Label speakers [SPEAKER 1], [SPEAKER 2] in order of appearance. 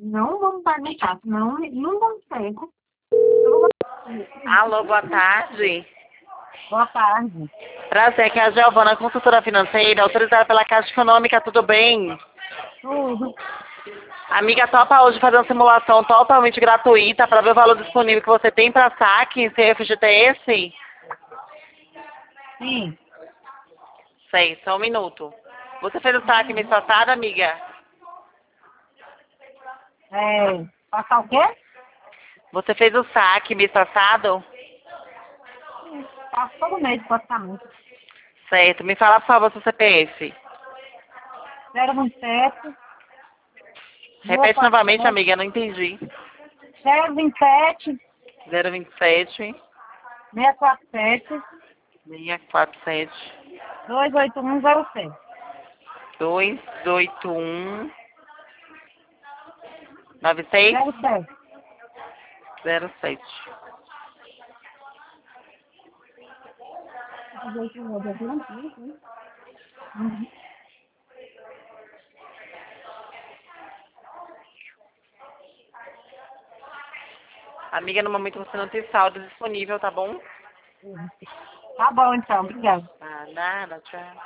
[SPEAKER 1] Não vamos perguntar, senão não vamos tempo.
[SPEAKER 2] Alô, boa tarde.
[SPEAKER 1] Boa tarde.
[SPEAKER 2] Prazer, que é a Giovana, consultora financeira, autorizada pela Caixa Econômica, tudo bem?
[SPEAKER 1] Tudo.
[SPEAKER 2] Amiga, topa hoje fazer uma simulação totalmente gratuita para ver o valor disponível que você tem para saque em CFGTS?
[SPEAKER 1] Sim.
[SPEAKER 2] Sei, só um minuto. Você fez o saque mês passado, amiga?
[SPEAKER 1] Passar o quê?
[SPEAKER 2] Você fez o saque mês passado?
[SPEAKER 1] Passo todo mês, praticamente.
[SPEAKER 2] Certo, me fala por favor seu CPF.
[SPEAKER 1] 027,
[SPEAKER 2] Repete novamente,
[SPEAKER 1] 647,
[SPEAKER 2] amiga, não entendi.
[SPEAKER 1] 027,
[SPEAKER 2] 027
[SPEAKER 1] 647,
[SPEAKER 2] 647
[SPEAKER 1] 28107.
[SPEAKER 2] 281 96
[SPEAKER 1] 07.
[SPEAKER 2] 07.
[SPEAKER 1] Uhum.
[SPEAKER 2] Amiga, no momento você não tem saldo disponível, tá bom?
[SPEAKER 1] Tá bom, então. Obrigada.
[SPEAKER 2] Ah, nada, tchau.